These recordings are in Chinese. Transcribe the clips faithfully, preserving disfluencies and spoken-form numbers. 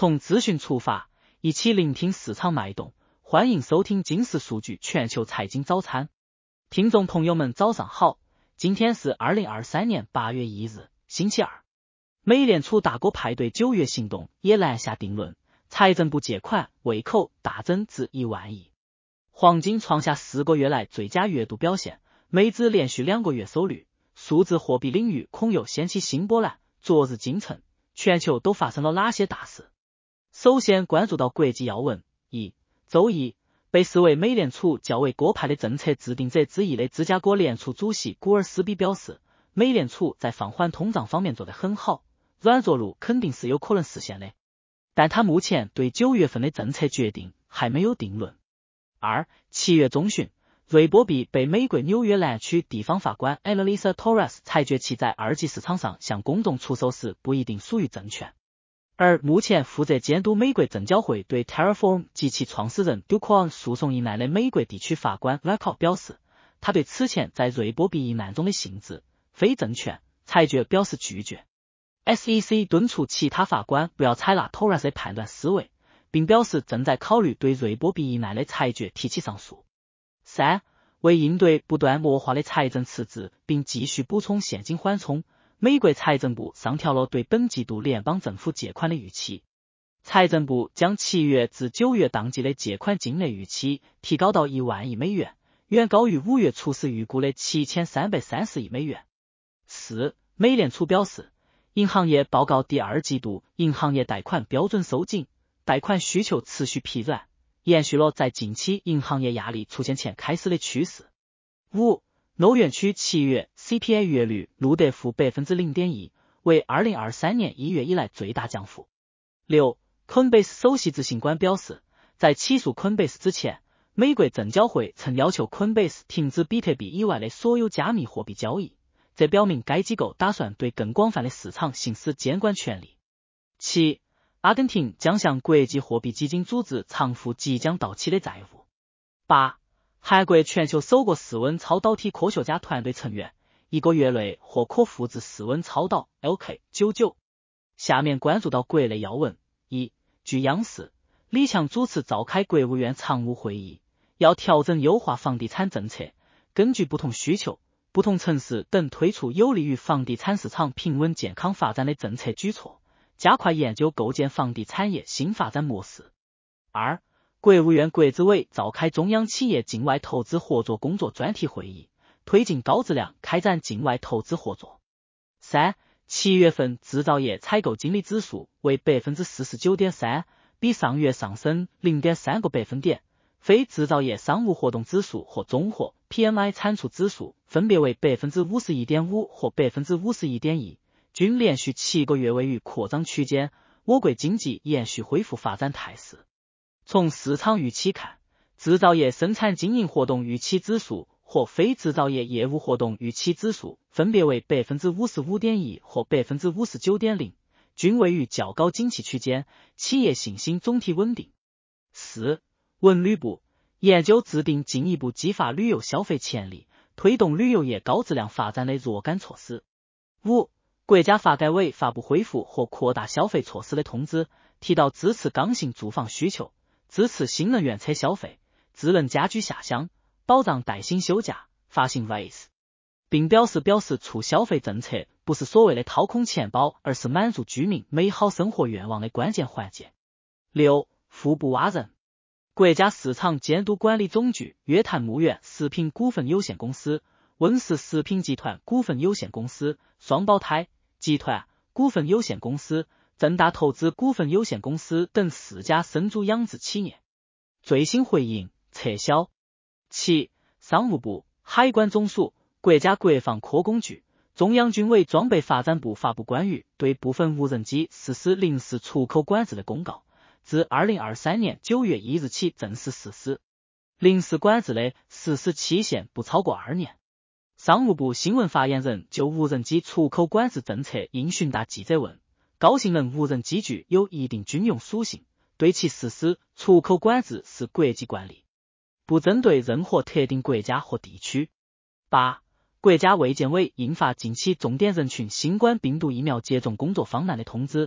从资讯出发，一起聆听市场脉动，欢迎收听金石数据全球财经早餐。听众朋友们早上好，今天是二零二三年八月一日，星期二。美联储大锅派对九月行动也拦下定论，财政部借款胃口大增至一万亿。黄金创下四个月来最佳月度表现，美指连续两个月收绿，数字货币领域恐又掀起新波澜。昨日今晨，全球都发生了哪些大事？首先关注到国际要闻。一、周一，被视为美联储较为鸽派的政策制定者之一的芝加哥联储主席古尔斯比表示，美联储在放缓通胀方面做得很好，软着陆肯定是有可能实现的，但他目前对九月份的政策决定还没有定论。二、七月中旬，瑞波币被美国纽约南区地方法官 Elisa Torres 裁决其在二级市场上向公众出售时不一定属于证券。而目前负责监督美国证交会对 Terraform 及其创始人 Do Kwon 诉讼一案的美国地区法官 Rakoff 表示，他对此前在瑞波币一案中的性质、非证券裁决表示拒绝。S E C 敦促其他法官不要采纳 Torres 的判断思维，并表示正在考虑对瑞波币一案的裁决提起上诉。三、为应对不断恶化的财政赤字并继续补充现金缓冲，美国财政部上调了对本季度联邦政府借款的预期。财政部将七月至九月当季的借款净额预期提高到一万亿美元，远高于五月初时预估的七千三百三十亿美元。四、美联储表示，银行业报告第二季度银行业贷款标准收紧，贷款需求持续疲软，延续了在近期银行业压力出现前开始的趋势。五、欧元区七月 C P I 月率录得负 百分之零点一， 为二零二三年一月以来最大降幅。六、Coinbase 首席执行官表示，在起诉 Coinbase 之前，美国证交会曾要求 Coinbase 停止比特币以外的所有加密货币交易，这表明该机构打算对更广泛的市场行使监管权力。七、阿根廷将向国际货币基金组织偿付即将到期的债务。八、韩国全球首个室温超导体科学家团队成员，一个月内获可复制室温超导 L K 九十九。下面关注到国内要闻。一、据央视，李强主持召开国务院常务会议，要调整优化房地产政策，根据不同需求、不同城市等推出有利于房地产市场平稳健康发展的政策举措，加快研究构建房地产业新发展模式。二、国务院国资委召开中央企业境外投资合作工作专题会议，推进高质量开展境外投资合作。三、七月份制造业采购经理指数为 百分之四十九点三， 比上月上升 零点三 个百分点，非制造业商务活动指数和综合 P M I 产出指数分别为 百分之五十一点五 和 百分之五十一点一， 均连续七个月位于扩张区间，我国经济延续恢复发展态势。从市场预期看，制造业生产经营活动预期指数和非制造业业务活动预期指数分别为 百分之五十五点一 和 百分之五十九点零， 均位于较高景气区间，企业信心总体稳定。四、文旅部研究制定进一步激发旅游消费潜力、推动旅游业高质量发展的若干措施。五、国家发改委发布恢复和扩大消费措施的通知，提到支持刚性住房需求，支持新能源车消费，智能家居下乡，保障带薪休假，发行 V A S， 并表示表示促消费政策不是所谓的掏空钱包，而是满足居民美好生活愿望的关键环节。六、腹部挖人，国家市场监督管理总局约谈牧原食品股份有限公司、温氏食品集团股份有限公司、双胞胎集团股份有限公司、正大投资股份有限公司等四家生猪养殖企业，最新回应撤销。七、商务部、海关总署、国家国防科工局、中央军委装备发展部发布关于对部分无人机实施临时出口管制的公告，自二零二三年九月一日起正式实施。临时管制的实施期限不超过二年。商务部新闻发言人就无人机出口管制政策应询答记者问，高性能无人机具有一定军用属性，对其实施出口管制是国际惯例，不针对任何特定国家或地区。八、国家卫健委印发近期重点人群新冠病毒疫苗接种工作方案的通知，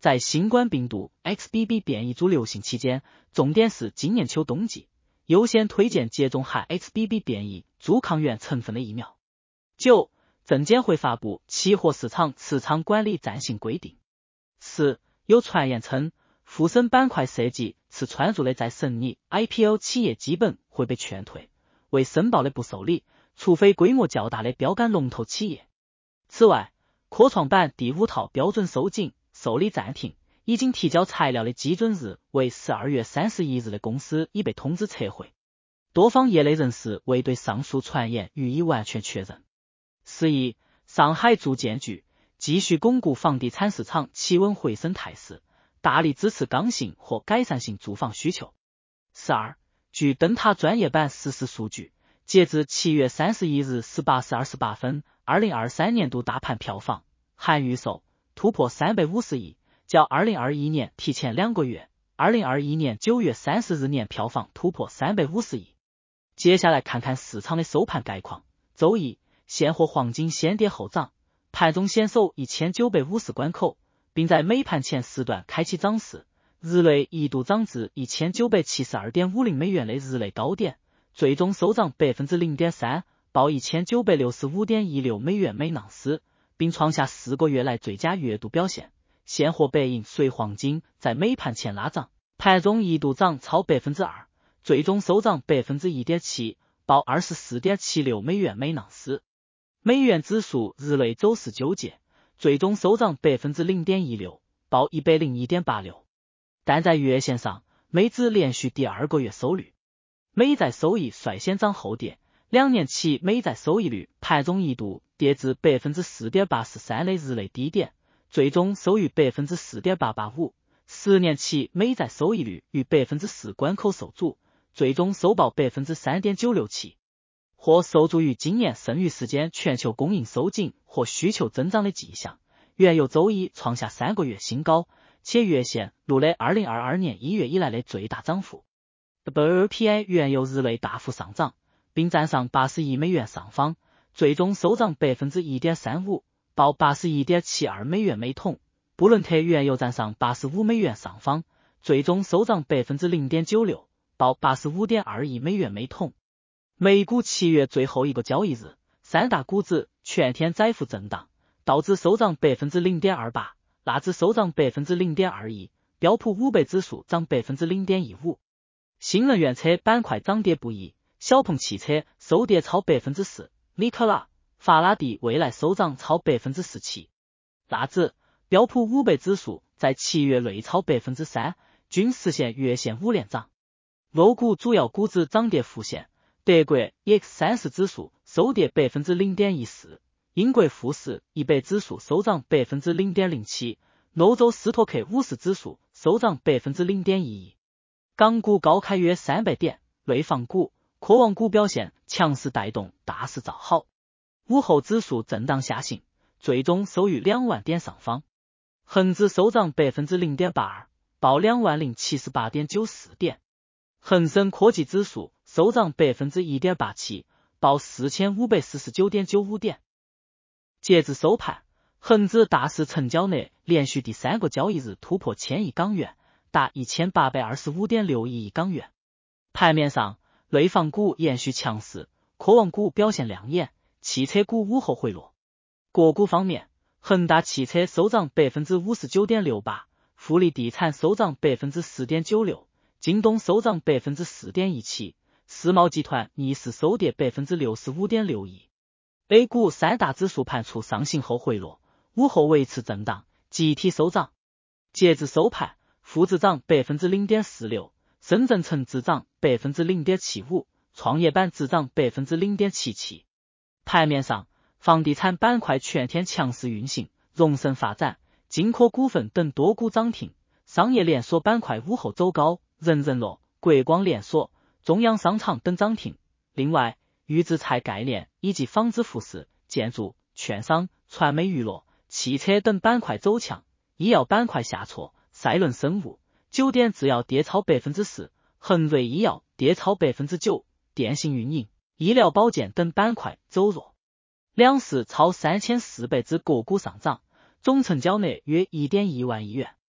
在新冠病毒 X B B 变异株流行期间，重点是今年秋冬季，优先推荐接种含 X B B 变异株抗原成分的疫苗。九、证监会发布期货市场持仓管理暂行规定。四、有传言称，沪深板块涉及刺穿入的再审理 I P O 企业基本会被劝退，未申报的不受理，除非规模较大的标杆龙头企业。此外，科创板第五套标准收紧，受理暂停，已经提交材料的基准日为十二月三十一日的公司已被通知撤回。多方业内人士未对上述传言予以完全确认。十一、上海住建局继续巩固房地产市场企稳回升态势，大力支持刚性或改善性住房需求。十二、据灯塔专业版实时数据，截至七月三十一日十八时二十八分，二零二三年度大盘票房含预售突破三百五十亿，较二零二一年提前两个月，二零二一年九月三十日年票房突破三百五十亿。接下来看看市场的收盘概况。周一，现货黄金先跌后涨，盘中先收一千九百五十关口，并在美盘前时段开启涨势，日内一度涨至 一千九百七十二点五零美元的日内高点，最终收涨 百分之零点三， 报 一千九百六十五点一六美元每盎司，并创下四个月来最佳月度表现。现货白银随黄金在美盘前拉涨，盘中一度涨超 百分之二， 最终收涨 百分之一点七， 报 二十四点七六美元每盎司。美元指数日内走势纠结，最终收涨 百分之零点一六， 报 一百零一点八六。但在月线上，美指连续第二个月收绿，美债收益率先涨后跌，两年期美债收益率盘中一度跌至 百分之四点八四三 的日内低点，最终收于 百分之四点八八五， 十年期美债收益率于 百分之四 关口受阻，最终收报 百分之三点九六七。或受助于今年剩余时间全球供应收紧或需求增长的迹象，原油周一创下三个月新高，且月线录了二零二二年一月以来的最大涨幅。W T I 原油日内大幅上涨，并站上八十亿美元上方，最终收涨 百分之一点三五， 报 八十一点七二美元每桶。布伦特原油站上八十五美元上方，最终收涨 百分之零点九六， 报 八十五点二亿美元每桶。美股七月最后一个交易日，三大股指全天窄幅震荡，道指收涨 百分之零点二八， 纳指收涨 百分之零点二一， 标普五百指数涨 百分之零点一五。新能源车板块涨跌不一，小鹏汽车收跌超 百分之四， 尼克拉、法拉第未来收涨超 百分之十七。纳指、标普五百指数在七月内超 百分之三， 均实现月线五连涨。欧股主要股指涨跌互现，德国 E X 三十 指数收跌 百分之零点一四， 英国富时一百指数收涨 百分之零点零七， 欧洲斯托克五十指数收涨 百分之零点一一。港股高开约三百点，内房股、科网股表现强势带动大市造好。午后指数震荡下行，最终收于两万点上方。恒指收涨 百分之零点八二， 报 两万零七十八点九四点。恒生科技指数收涨 百分之一点八七， 报 四千五百四十九点九五点。截至收盘，恒指大市成交内连续第三个交易日突破千亿港元，达 一千八百二十五点六一亿港元。盘面上，内房股延续强势，科网股表现亮眼，汽车股午后回落。个股方面，恒大汽车收涨 百分之五十九点六八， 富力地产收涨 百分之四点九六， 京东收涨 百分之四点一七， 世茂集团逆势收跌 百分之六十五点六一。A 股三大指数盘处上行后回落，午后维持震荡，集体收涨。截至收盘，沪指涨 百分之零点四六， 深圳成指涨 百分之零点七五， 创业板指涨 百分之零点七七。盘面上，房地产板块全天强势运行，荣盛发展、金科股份等多股涨停，商业连锁板块午后走高，人人乐、国光连锁、中央商场等涨停。另外，预制菜概念以及纺织服饰、建筑、券商、传媒娱乐、汽车等板块走强，医药板块下挫，赛伦生物、酒店制药跌超 百分之四， 恒瑞医药跌超 百分之九， 电信运营、医疗保健等板块走弱。两市超三千四百只个股上涨，总成交额约 一点一万亿元。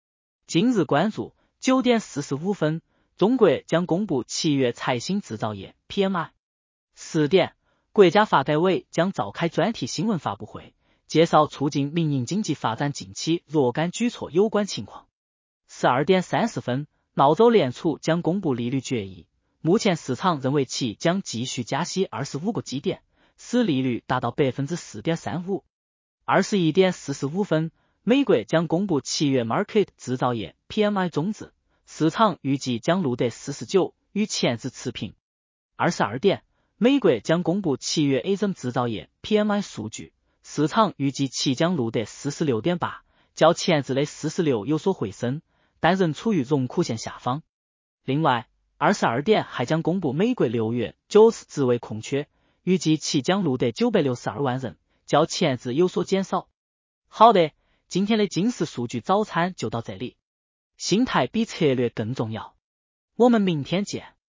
今日关注九点四十五分，中国将公布七月财新制造业 P M I。十点，国家发改委将召开专题新闻发布会，介绍促进民营经济发展近期若干举措有关情况。十二点三十分，澳洲联储将公布利率决议，目前市场认为其将继续加息二十五个基点，使利率达到 百分之四点三五。二十一点四十五分，美国将公布七月 Market 制造业 P M I 终值，市场预计将录得四十九，与前值持平。二十二点，美国将公布七月 A S M 制造业 P M I 数据，市场预计其将录得 四十六点八，较前值的四十六有所回升，但仍处于荣枯线下方。另外，二十二点还将公布美国六月 J O B S 职位空缺，预计其将录得九百六十二万人，较前值有所减少。好的，今天的今时数据早餐就到这里。心态比策略更重要。我们明天见。